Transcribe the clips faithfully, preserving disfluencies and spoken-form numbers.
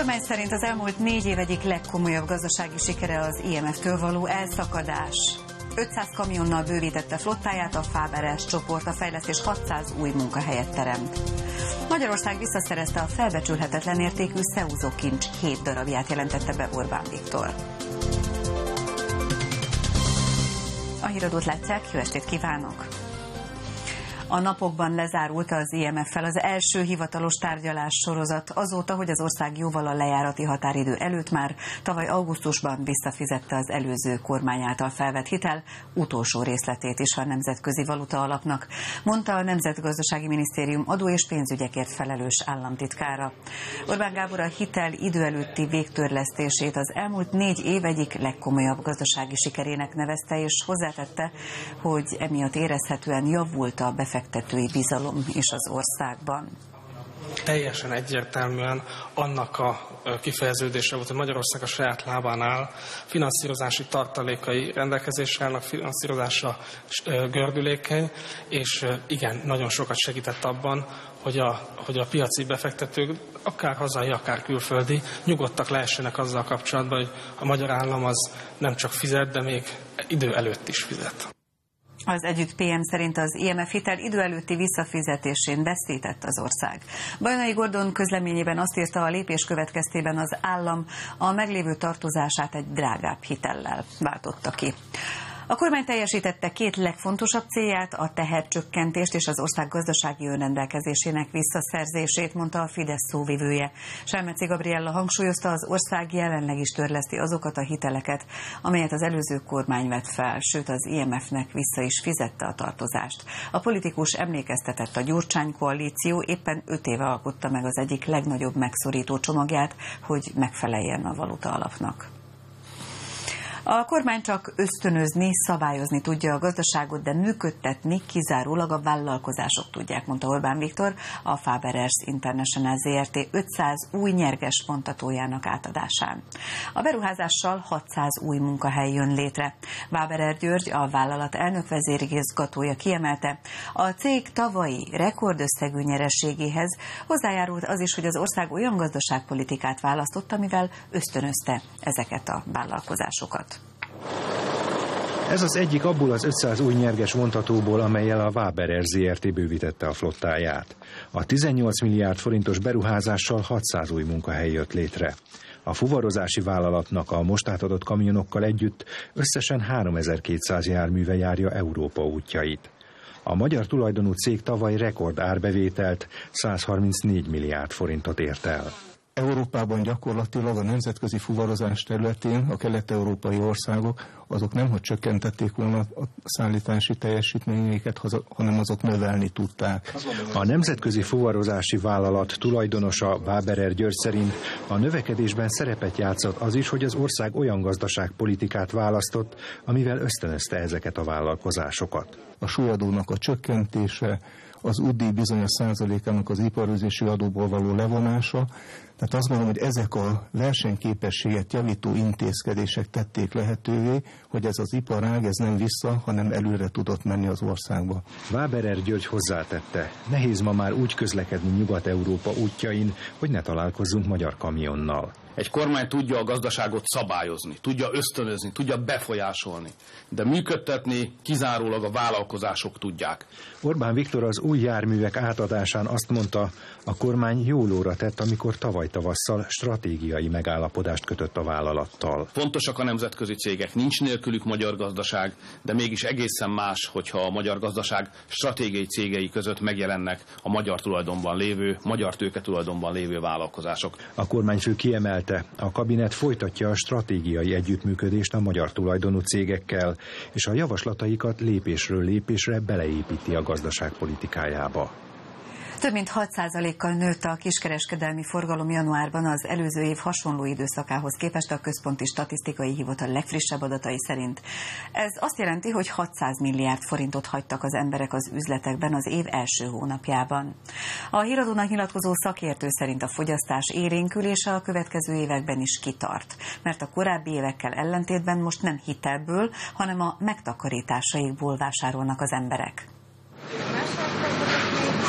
kormány szerint az elmúlt négy év egyik legkomolyabb gazdasági sikere az I M F-től való elszakadás. ötszáz kamionnal bővítette flottáját a Fáberes csoport, a fejlesztés hatszáz új munkahelyet teremt. Magyarország visszaszerezte a felbecsülhetetlen értékű szeúzókincs hét darabját, jelentette be Orbán Viktor. A híradót látják, jó estét kívánok! A napokban lezárult az I M F-fel az első hivatalos tárgyalás sorozat azóta, hogy az ország jóval a lejárati határidő előtt már tavaly augusztusban visszafizette az előző kormány által felvett hitel utolsó részletét is a Nemzetközi Valuta Alapnak, mondta a Nemzetgazdasági Minisztérium adó- és pénzügyekért felelős államtitkára. Orbán Gábor a hitel idő előtti végtörlesztését az elmúlt négy év egyik legkomolyabb gazdasági sikerének nevezte, és hozzátette, hogy emiatt érezhetően javult a befektetési befektetői bizalom is az országban. Teljesen egyértelműen annak a kifejeződése volt, hogy Magyarország a saját lábán áll, finanszírozási tartalékai rendelkezésre állnak, finanszírozása gördülékeny, és igen, nagyon sokat segített abban, hogy a, hogy a piaci befektetők, akár hazai, akár külföldi, nyugodtak lehessenek azzal kapcsolatban, hogy a magyar állam az nem csak fizet, de még idő előtt is fizet. Az Együtt P M szerint az I M F hitel idő előtti visszafizetésén veszített az ország. Bajnai Gordon közleményében azt írta, a lépés következtében az állam a meglévő tartozását egy drágább hitellel váltotta ki. A kormány teljesítette két legfontosabb célját, a tehercsökkentést és az ország gazdasági önrendelkezésének visszaszerzését, mondta a Fidesz szóvivője. Selmeci Gabriella hangsúlyozta, az ország jelenleg is törleszti azokat a hiteleket, amelyet az előző kormány vett fel, sőt az I M F-nek vissza is fizette a tartozást. A politikus emlékeztetett, a Gyurcsány koalíció éppen öt éve alkotta meg az egyik legnagyobb megszorító csomagját, hogy megfeleljen a valuta alapnak. A kormány csak ösztönözni, szabályozni tudja a gazdaságot, de működtetni kizárólag a vállalkozások tudják, mondta Orbán Viktor a Fáberes International Zé Er Té ötszáz új nyerges vontatójának átadásán. A beruházással hatszáz új munkahely jön létre. Váberer György, a vállalat elnök vezérigazgatója kiemelte, a cég tavalyi rekordösszegű nyereségéhez hozzájárult az is, hogy az ország olyan gazdaságpolitikát választott, amivel ösztönözte ezeket a vállalkozásokat. Ez az egyik abból az ötszáz új nyerges vontatóból, amellyel a Váberer Zé Er Té bővítette a flottáját. A tizennyolc milliárd forintos beruházással hatszáz új munkahely jött létre. A fuvarozási vállalatnak a most átadott kamionokkal együtt összesen háromezer-kétszáz járműve járja Európa útjait. A magyar tulajdonú cég tavaly rekord árbevételt, százharmincnégy milliárd forintot ért el. Európában gyakorlatilag a nemzetközi fuvarozás területén a kelet-európai országok azok nem, hogy csökkentették volna a szállítási teljesítményeiket, hanem azok növelni tudták. A nemzetközi fuvarozási vállalat tulajdonosa Váberer György szerint a növekedésben szerepet játszott az is, hogy az ország olyan gazdaságpolitikát választott, amivel ösztönözte ezeket a vállalkozásokat. A súlyadónak a csökkentése, az útdíj bizonyos százalékának az iparőzési adóból való levonása. Tehát azt gondolom, hogy ezek a versenyképességet javító intézkedések tették lehetővé, hogy ez az iparág ez nem vissza, hanem előre tudott menni az országba. Váberer György hozzátette, nehéz ma már úgy közlekedni Nyugat-Európa útjain, hogy ne találkozzunk magyar kamionnal. Egy kormány tudja a gazdaságot szabályozni, tudja ösztönözni, tudja befolyásolni, de működtetni kizárólag a vállalkozások tudják. Orbán Viktor az új járművek átadásán azt mondta, a kormány jól óra tett, amikor tavaly tavasszal stratégiai megállapodást kötött a vállalattal. Fontosak a nemzetközi cégek, nincs nélkülük magyar gazdaság, de mégis egészen más, hogyha a magyar gazdaság stratégiai cégei között megjelennek a magyar tulajdonban lévő, magyar tőke tulajdonban lévő vállalkozások. A kormányfő kiemelte, a kabinet folytatja a stratégiai együttműködést a magyar tulajdonú cégekkel, és a javaslataikat lépésről lépésre beleépíti a gazdaságpolitikájába. Több mint hat százalékkal nőtt a kiskereskedelmi forgalom januárban az előző év hasonló időszakához képest a Központi Statisztikai Hivatal legfrissebb adatai szerint. Ez azt jelenti, hogy hatszáz milliárd forintot hagytak az emberek az üzletekben az év első hónapjában. A híradónak nyilatkozó szakértő szerint a fogyasztás élénkül és a következő években is kitart, mert a korábbi évekkel ellentétben most nem hitelből, hanem a megtakarításaikból vásárolnak az emberek.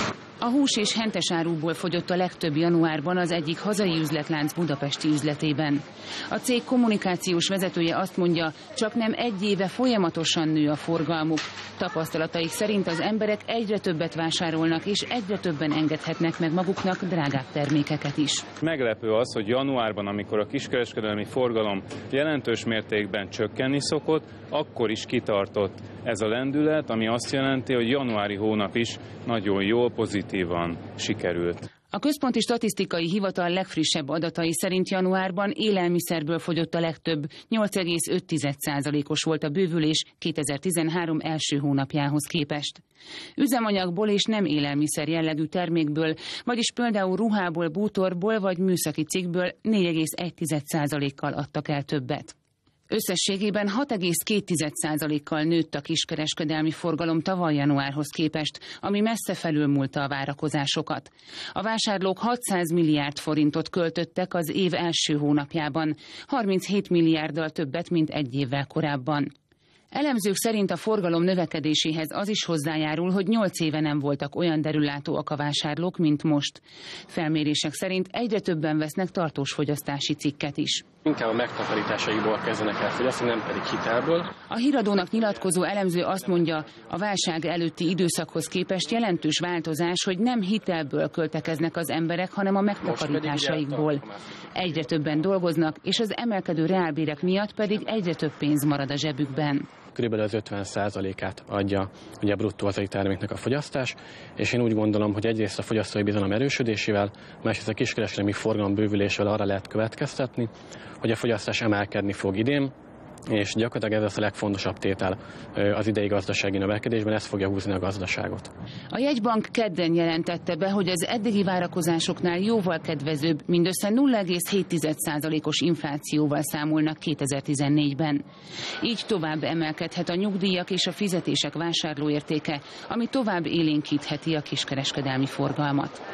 A hús és hentes áruból fogyott a legtöbb januárban az egyik hazai üzletlánc budapesti üzletében. A cég kommunikációs vezetője azt mondja, csak nem egy éve folyamatosan nő a forgalmuk. Tapasztalataik szerint az emberek egyre többet vásárolnak, és egyre többen engedhetnek meg maguknak drágább termékeket is. Meglepő az, hogy januárban, amikor a kiskereskedelmi forgalom jelentős mértékben csökkenni szokott, akkor is kitartott ez a lendület, ami azt jelenti, hogy januári hónap is nagyon jól, pozitívan sikerült. A Központi Statisztikai Hivatal legfrissebb adatai szerint januárban élelmiszerből fogyott a legtöbb, nyolc egész öt százalékos volt a bővülés kétezer-tizenhárom első hónapjához képest. Üzemanyagból és nem élelmiszer jellegű termékből, vagyis például ruhából, bútorból vagy műszaki cikkből négy egész egy százalékkal adtak el többet. Összességében hat egész két százalékkal nőtt a kiskereskedelmi forgalom tavaly januárhoz képest, ami messze felülmúlta a várakozásokat. A vásárlók hatszáz milliárd forintot költöttek az év első hónapjában, harminchét milliárddal többet, mint egy évvel korábban. Elemzők szerint a forgalom növekedéséhez az is hozzájárul, hogy nyolc éve nem voltak olyan derülátóak a vásárlók, mint most. Felmérések szerint egyre többen vesznek tartós fogyasztási cikket is. Inkább a megtakarításaiból kezdenek el fogyasztani, nem pedig hitelből. A Híradónak nyilatkozó elemző azt mondja, a válság előtti időszakhoz képest jelentős változás, hogy nem hitelből költekeznek az emberek, hanem a megtakarításaikból. Egyre többen dolgoznak, és az emelkedő reálbérek miatt pedig egyre több pénz marad a zsebükben. Körülbelül az ötven százalékát adja ugye a bruttó hazai terméknek a fogyasztás, és én úgy gondolom, hogy egyrészt a fogyasztói bizalom erősödésével, másrészt a kiskereskedelmi forgalom bővülésével arra lehet következtetni, hogy a fogyasztás emelkedni fog idén, és gyakorlatilag ez az a legfontosabb tétel az idei gazdasági növekedésben, ez fogja húzni a gazdaságot. A jegybank kedden jelentette be, hogy az eddigi várakozásoknál jóval kedvezőbb, mindössze nulla egész hét százalékos inflációval számolnak kétezer-tizennégyben. Így tovább emelkedhet a nyugdíjak és a fizetések vásárlóértéke, ami tovább élénkítheti a kiskereskedelmi forgalmat.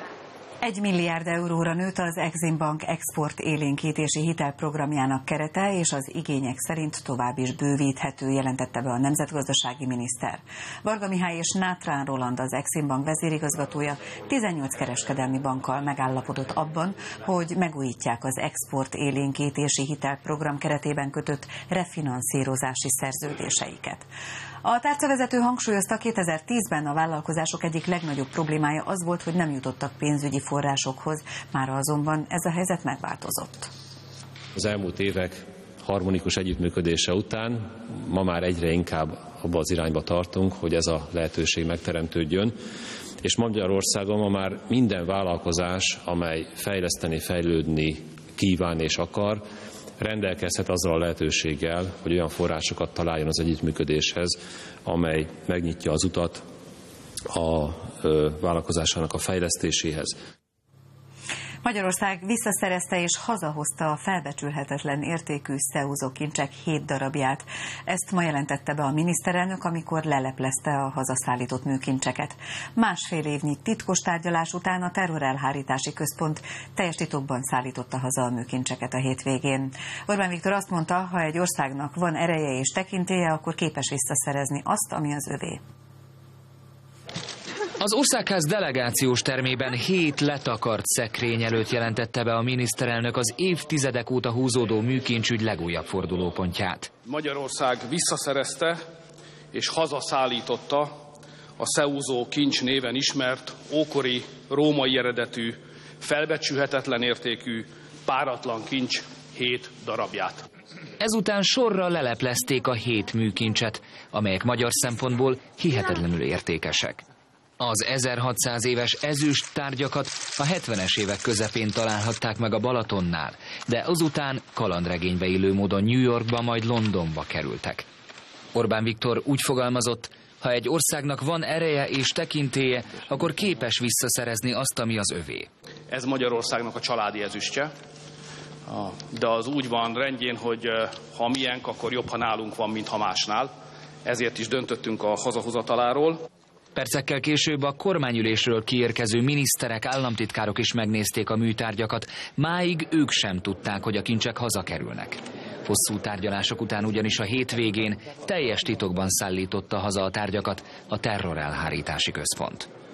Egy milliárd euróra nőtt az Exim Bank export élénkítési hitelprogramjának kerete, és az igények szerint tovább is bővíthető, jelentette be a nemzetgazdasági miniszter. Varga Mihály és Nátrán Roland, az Exim Bank vezérigazgatója tizennyolc kereskedelmi bankkal megállapodott abban, hogy megújítják az export élénkítési hitelprogram keretében kötött refinanszírozási szerződéseiket. A tárcavezető hangsúlyozta, kétezer-tízben a vállalkozások egyik legnagyobb problémája az volt, hogy nem jutottak pénzügyi forrásokhoz, mára azonban ez a helyzet megváltozott. Az elmúlt évek harmonikus együttműködése után ma már egyre inkább abba az irányba tartunk, hogy ez a lehetőség megteremtődjön, és Magyarországon ma már minden vállalkozás, amely fejleszteni, fejlődni kíván és akar, rendelkezhet azzal a lehetőséggel, hogy olyan forrásokat találjon az együttműködéshez, amely megnyitja az utat a vállalkozásának a fejlesztéséhez. Magyarország visszaszerezte és hazahozta a felbecsülhetetlen értékű szeúzó kincsek hét darabját. Ezt ma jelentette be a miniszterelnök, amikor leleplezte a hazaszállított műkincseket. Másfél évnyi titkos tárgyalás után a terrorelhárítási központ teljes titokban szállította haza a műkincseket a hétvégén. Orbán Viktor azt mondta, ha egy országnak van ereje és tekintélye, akkor képes visszaszerezni azt, ami az övé. Az Országház delegációs termében hét letakart szekrény előtt jelentette be a miniszterelnök az évtizedek óta húzódó műkincsügy legújabb fordulópontját. Magyarország visszaszerezte és hazaszállította a szeúzó kincs néven ismert, ókori, római eredetű, felbecsülhetetlen értékű, páratlan kincs hét darabját. Ezután sorra leleplezték a hét műkincset, amelyek magyar szempontból hihetetlenül értékesek. Az ezerhatszáz éves ezüst tárgyakat a hetvenes évek közepén találhatták meg a Balatonnál, de azután kalandregénybe illő módon New Yorkba, majd Londonba kerültek. Orbán Viktor úgy fogalmazott, ha egy országnak van ereje és tekintélye, akkor képes visszaszerezni azt, ami az övé. Ez Magyarországnak a családi ezüstje, de az úgy van rendjén, hogy ha miénk, akkor jobb, ha nálunk van, mint ha másnál. Ezért is döntöttünk a hazahozataláról. Percekkel később a kormányülésről kiérkező miniszterek, államtitkárok is megnézték a műtárgyakat, máig ők sem tudták, hogy a kincsek hazakerülnek. Hosszú tárgyalások után ugyanis a hétvégén teljes titokban szállította haza a tárgyakat a terrorelhárítási központ.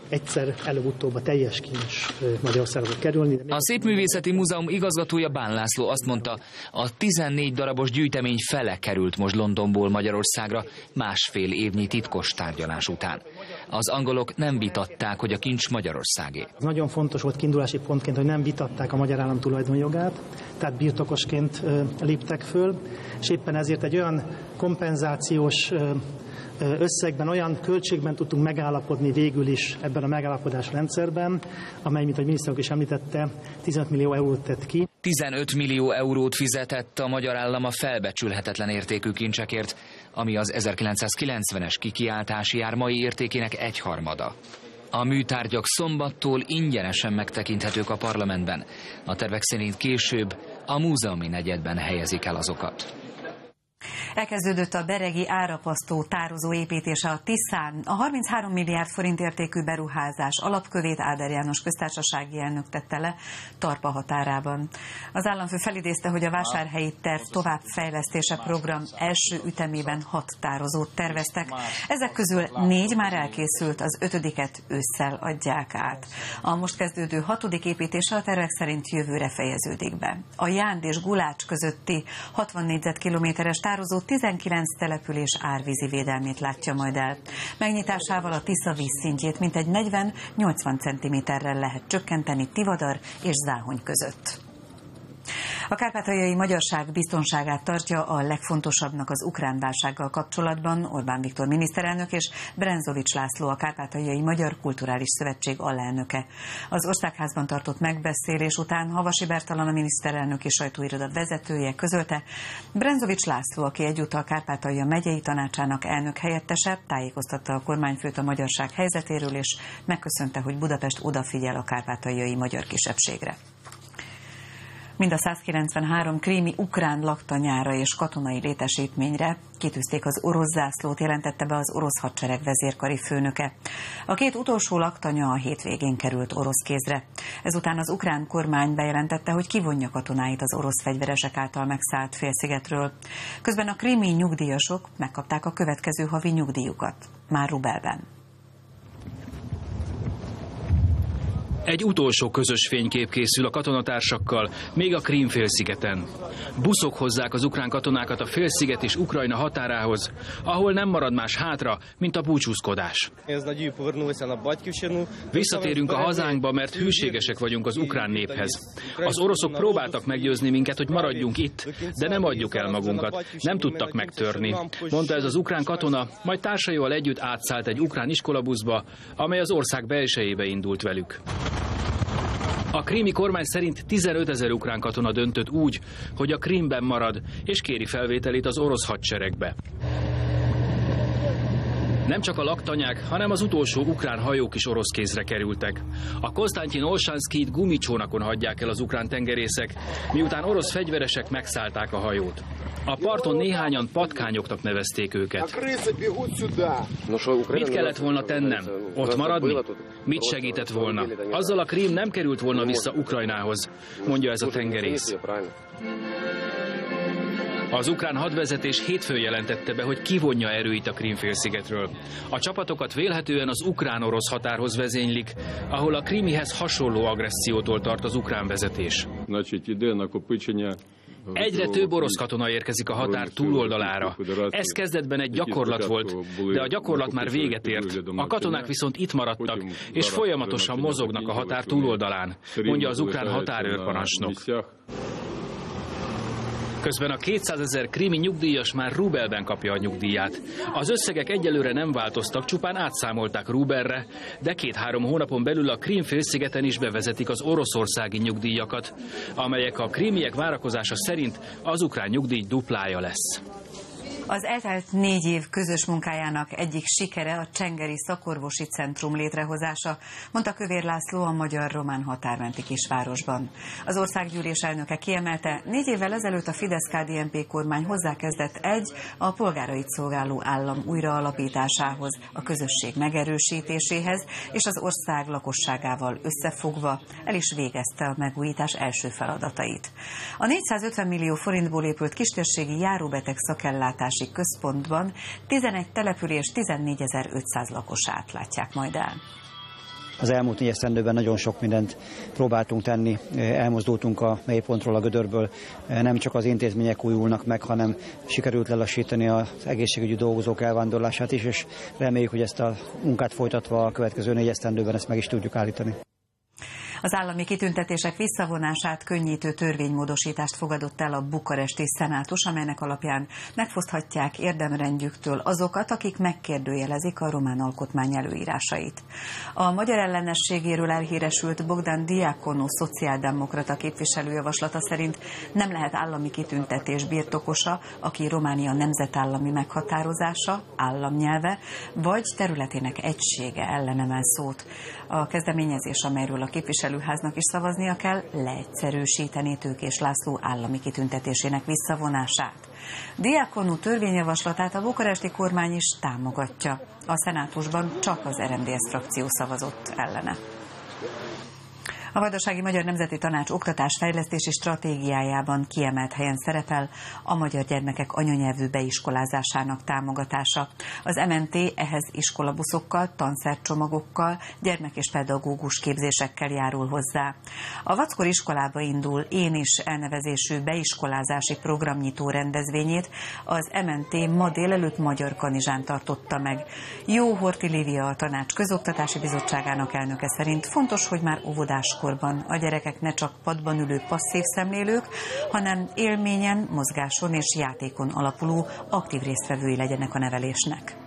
egyszer előbb-utóbb a teljes kincs Magyarországra kerülni. A Szépművészeti Múzeum igazgatója Bán László azt mondta, a tizennégy darabos gyűjtemény fele került most Londonból Magyarországra másfél évnyi titkos tárgyalás után. Az angolok nem vitatták, hogy a kincs Magyarországé. Nagyon fontos volt kiindulási pontként, hogy nem vitatták a magyar állam tulajdonjogát, tehát birtokosként léptek föl, és éppen ezért egy olyan kompenzációs összegben, olyan költségben tudtunk megállapodni végül is ebben a megállapodás rendszerben, amely, mint a miniszter is említette, tizenöt millió eurót tett ki. tizenöt millió eurót fizetett a magyar állam a felbecsülhetetlen értékű kincsekért, ami az ezerkilencszázkilencvenes kikiáltási ár mai értékének egyharmada. A műtárgyak szombattól ingyenesen megtekinthetők a parlamentben. A tervek szerint később a múzeumi negyedben helyezik el azokat. Elkezdődött a beregi árapasztó tározó építése a Tiszán. A harminchárom milliárd forint értékű beruházás alapkövét Áder János köztársasági elnök tette le Tarpa határában. Az államfő felidézte, hogy a vásárhelyi terv továbbfejlesztése program első ütemében hat tározót terveztek. Ezek közül négy már elkészült, az ötödiket ősszel adják át. A most kezdődő hatodik építése a tervek szerint jövőre fejeződik be. A Jánd és Gulács közötti hatvan négyzetkilométeres tározó tizenkilenc település árvízi védelmét látja majd el. Megnyitásával a Tisza vízszintjét mintegy negyven-nyolcvan centiméterrel lehet csökkenteni Tivadar és Záhony között. A kárpátaljai magyarság biztonságát tartja a legfontosabbnak az ukrán válsággal kapcsolatban Orbán Viktor miniszterelnök és Brenzovics László, a Kárpátaljai Magyar Kulturális Szövetség alelnöke. Az Országházban tartott megbeszélés után Havasi Bertalan, a miniszterelnöki sajtóiroda vezetője közölte, Brenzovics László, aki egyúttal Kárpátalja megyei tanácsának elnök helyettese, tájékoztatta a kormányfőt a magyarság helyzetéről, és megköszönte, hogy Budapest odafigyel a kárpátaljai magyar kisebbségre. Mind a százkilencvenhárom krími ukrán laktanyára és katonai létesítményre kitűzték az orosz zászlót, jelentette be az orosz hadsereg vezérkari főnöke. A két utolsó laktanya a hétvégén került orosz kézre. Ezután az ukrán kormány bejelentette, hogy kivonja katonáit az orosz fegyveresek által megszállt félszigetről. Közben a krími nyugdíjasok megkapták a következő havi nyugdíjukat, már rubelben. Egy utolsó közös fénykép készül a katonatársakkal, még a Krím-félszigeten. Buszok hozzák az ukrán katonákat a félsziget és Ukrajna határához, ahol nem marad más hátra, mint a búcsúzkodás. Visszatérünk a hazánkba, mert hűségesek vagyunk az ukrán néphez. Az oroszok próbáltak meggyőzni minket, hogy maradjunk itt, de nem adjuk el magunkat. Nem tudtak megtörni, mondta ez az ukrán katona, majd társaival együtt átszállt egy ukrán iskolabuszba, amely az ország belsejébe indult velük. A krími kormány szerint tizenötezer ukrán katona döntött úgy, hogy a Krímben marad, és kéri felvételét az orosz hadseregbe. Nem csak a laktanyák, hanem az utolsó ukrán hajók is orosz kézre kerültek. A Konstantin Olsanszkijt gumicsónakon hagyják el az ukrán tengerészek, miután orosz fegyveresek megszállták a hajót. A parton néhányan patkányoknak nevezték őket. Mit kellett volna tennem? Ott maradni? Mit segített volna? Azzal a Krím nem került volna vissza Ukrajnához, mondja ez a tengerész. Az ukrán hadvezetés hétfőn jelentette be, hogy kivonja erőit a Krím-félszigetről. A csapatokat vélhetően az ukrán-orosz határhoz vezénylik, ahol a krímihez hasonló agressziótól tart az ukrán vezetés. Egyre több orosz katona érkezik a határ túloldalára. Ez kezdetben egy gyakorlat volt, de a gyakorlat már véget ért. A katonák viszont itt maradtak, és folyamatosan mozognak a határ túloldalán, mondja az ukrán határőrparancsnok. Közben a kétszázezer krími nyugdíjas már rubelben kapja a nyugdíját. Az összegek egyelőre nem változtak, csupán átszámolták rubelre, de két-három hónapon belül a Krím-félszigeten is bevezetik az oroszországi nyugdíjakat, amelyek a krímiek várakozása szerint az ukrán nyugdíj duplája lesz. Az eltelt négy év közös munkájának egyik sikere a Csengeri Szakorvosi Centrum létrehozása, mondta Kövér László a magyar-román határmenti kisvárosban. Az országgyűlés elnöke kiemelte, négy évvel ezelőtt a Fidesz-ká dé en pé kormány hozzákezdett egy a polgárait szolgáló állam újraalapításához, a közösség megerősítéséhez, és az ország lakosságával összefogva el is végezte a megújítás első feladatait. A négyszázötven millió forintból épült kistérségi járóbeteg szakellátás központban tizenegy település tizennégyezer-ötszáz lakosát látják majd el. Az elmúlt négy esztendőben nagyon sok mindent próbáltunk tenni, elmozdultunk a mélypontról, a gödörből, nem csak az intézmények újulnak meg, hanem sikerült lelassítani az egészségügyi dolgozók elvándorlását is, és reméljük, hogy ezt a munkát folytatva a következő négy esztendőben ezt meg is tudjuk állítani. Az állami kitüntetések visszavonását könnyítő törvénymódosítást fogadott el a bukaresti szenátus, amelynek alapján megfoszthatják érdemrendjüktől azokat, akik megkérdőjelezik a román alkotmány előírásait. A magyar ellenességéről elhíresült Bogdan Diakonu szociáldemokrata képviselőjavaslata szerint nem lehet állami kitüntetés birtokosa, aki Románia nemzetállami meghatározása, államnyelve vagy területének egysége ellen emel szót. A kezdeményezés, amelyről a képviselőháznak is szavaznia kell, leegyszerűsítené Tőkés László állami kitüntetésének visszavonását. Diakonu törvényjavaslatát a bukaresti kormány is támogatja. A szenátusban csak az er em dé es frakció szavazott ellene. A Vajdasági Magyar Nemzeti Tanács oktatásfejlesztési stratégiájában kiemelt helyen szerepel a magyar gyermekek anyanyelvű beiskolázásának támogatása. Az em en té ehhez iskolabuszokkal, tanszercsomagokkal, gyermek- és pedagógus képzésekkel járul hozzá. A Vackor iskolába indul Én is elnevezésű beiskolázási programnyitó rendezvényét az em en té ma délelőtt Magyarkanizsán tartotta meg. Jó Horthy Lívia, a tanács közoktatási bizottságának elnöke szerint fontos, hogy már óvodáskorban a gyerekek ne csak padban ülő passzív szemlélők, hanem élményen, mozgáson és játékon alapuló aktív résztvevői legyenek a nevelésnek.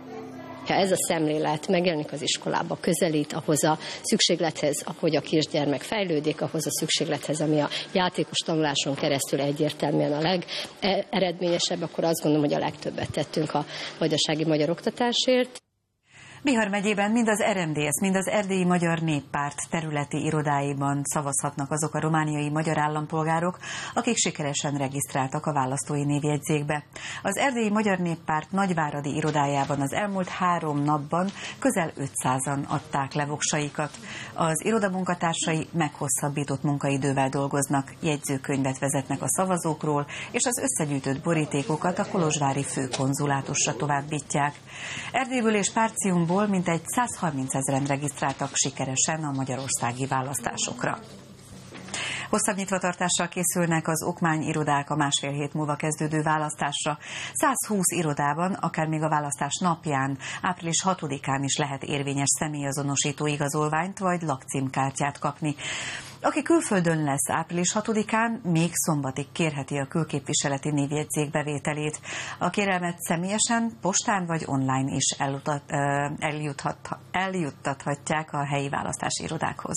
Ha ez a szemlélet megjelenik az iskolába, közelít ahhoz a szükséglethez, ahogy a kisgyermek fejlődik, ahhoz a szükséglethez, ami a játékos tanuláson keresztül egyértelműen a legeredményesebb, akkor azt gondolom, hogy a legtöbbet tettünk a vajdasági magyar oktatásért. Bihar megyében mind az er em dé es, mind az Erdélyi Magyar Néppárt területi irodáiban szavazhatnak azok a romániai magyar állampolgárok, akik sikeresen regisztráltak a választói névjegyzékbe. Az Erdélyi Magyar Néppárt nagyváradi irodájában az elmúlt három napban közel ötszázan adták le voksaikat. Az iroda munkatársai meghosszabbított munkaidővel dolgoznak, jegyzőkönyvet vezetnek a szavazókról, és az összegyűjtött borítékokat a kolozsvári főkonzulátusra továbbítják. Erdélyből és Párciumból mintegy százharminc ezren regisztráltak sikeresen a magyarországi választásokra. Hosszabb nyitvatartással készülnek az okmányirodák a másfél hét múlva kezdődő választásra. százhúsz irodában, akár még a választás napján, április hatodikán is lehet érvényes személyazonosító igazolványt vagy lakcímkártyát kapni. Aki külföldön lesz április hatodikán, még szombatig kérheti a külképviseleti névjegyzék bevételét. A kérelmet személyesen, postán vagy online is elutat, eljuthat, eljuttathatják a helyi választási irodákhoz.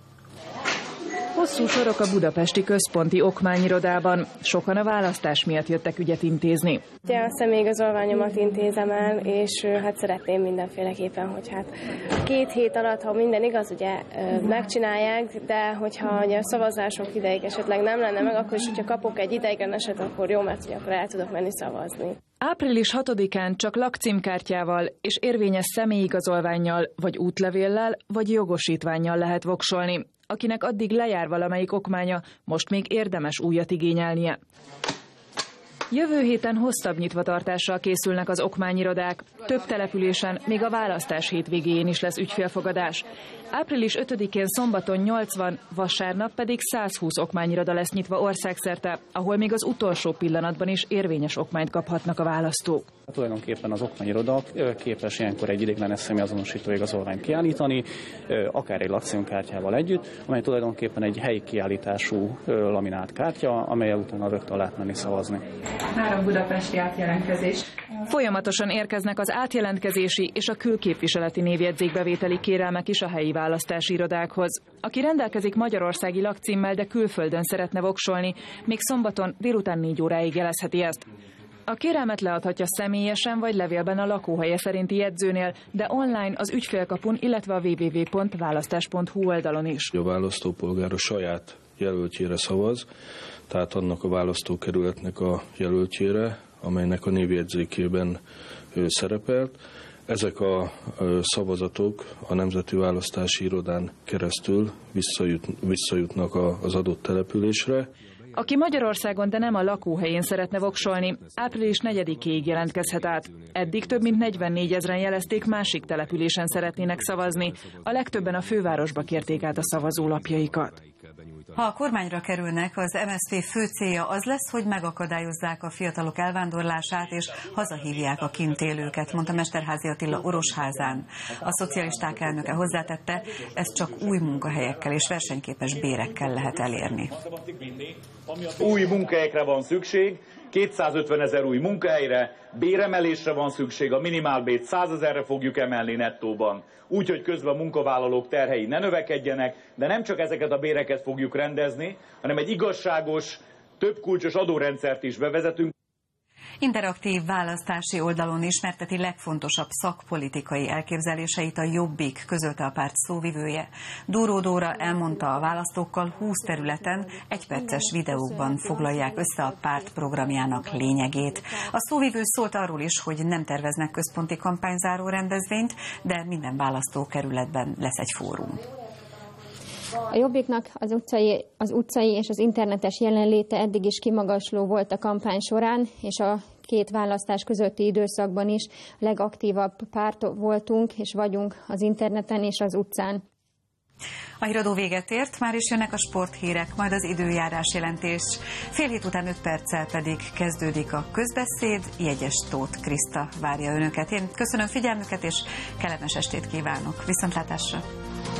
Hosszú sorok a budapesti központi okmányirodában. Sokan a választás miatt jöttek ügyet intézni. Ugye a személyigazolványomat intézem el, és hát szeretném mindenféleképpen, hogy hát két hét alatt, ha minden igaz, ugye megcsinálják, de hogyha ugye a szavazások ideig esetleg nem lenne meg, akkor is, hogyha kapok egy ideigleneset, akkor jó, mert ugye akkor el tudok menni szavazni. április hatodikán csak lakcímkártyával és érvényes személyigazolvánnyal, vagy útlevéllel, vagy jogosítvánnyal lehet voksolni. Akinek addig lejár valamelyik okmánya, most még érdemes újat igényelnie. Jövő héten hosszabb nyitvatartással készülnek az okmányirodák. Több településen még a választás hétvégéjén is lesz ügyfélfogadás. április ötödikén szombaton nyolcvan, vasárnap pedig százhúsz okmányiroda lesz nyitva országszerte, ahol még az utolsó pillanatban is érvényes okmányt kaphatnak a választók. Tulajdonképpen az okmányiroda képes ilyenkor egy ideiglenes személyazonosító igazolványt kiállítani, akár egy lakcímkártyával együtt, amely tulajdonképpen egy helyi kiállítású laminált kártya, amelyel utána rögtön lehet menni szavazni. Három budapesti átjelentkezés. Folyamatosan érkeznek az átjelentkezési és a külképviseleti névjegyzékbevételi kérelmek is a helyi választási irodákhoz. Aki rendelkezik magyarországi lakcímmel, de külföldön szeretne voksolni, még szombaton délután négy óráig jelezheti ezt. A kérelmet leadhatja személyesen vagy levélben a lakóhelye szerinti jegyzőnél, de online az ügyfélkapun, illetve a double-u double-u double-u pont választás pont hu oldalon is. A választópolgár a saját jelöltjére szavaz, tehát annak a választókerületnek a jelöltjére, amelynek a névjegyzékében szerepelt. Ezek a szavazatok a Nemzeti Választási Irodán keresztül visszajut, visszajutnak az adott településre. Aki Magyarországon, de nem a lakóhelyén szeretne voksolni, április negyedikéig jelentkezhet át. Eddig több mint negyvennégyezen jelezték, másik településen szeretnének szavazni. A legtöbben a fővárosba kérték át a szavazólapjaikat. Ha a kormányra kerülnek, az em es zé pé fő célja az lesz, hogy megakadályozzák a fiatalok elvándorlását és hazahívják a kint élőket, mondta Mesterházy Attila Orosházán. A szocialisták elnöke hozzátette, ezt csak új munkahelyekkel és versenyképes bérekkel lehet elérni. Új munkahelyekre van szükség, kétszázötven ezer új munkahelyre, béremelésre van szükség, a minimálbért százezerre fogjuk emelni nettóban, úgy, hogy közben a munkavállalók terhei ne növekedjenek, de nem csak ezeket a béreket fogjuk rendezni, hanem egy igazságos, többkulcsos adórendszert is bevezetünk. Interaktív választási oldalon ismerteti legfontosabb szakpolitikai elképzeléseit a Jobbik, közölte a párt szóvivője. Dóró Dóra elmondta, a választókkal húsz területen egyperces videókban foglalják össze a párt programjának lényegét. A szóvivő szólt arról is, hogy nem terveznek központi kampányzáró rendezvényt, de minden választókerületben lesz egy fórum. A Jobbiknak az utcai, az utcai és az internetes jelenléte eddig is kimagasló volt a kampány során, és a két választás közötti időszakban is a legaktívabb párt voltunk és vagyunk az interneten és az utcán. A híradó véget ért, már is jönnek a sporthírek, majd az időjárás jelentés. Fél hét után öt perccel pedig kezdődik a közbeszéd, Jegyes Tóth Kriszta várja önöket. Én köszönöm figyelmüket és kellemes estét kívánok. Viszontlátásra!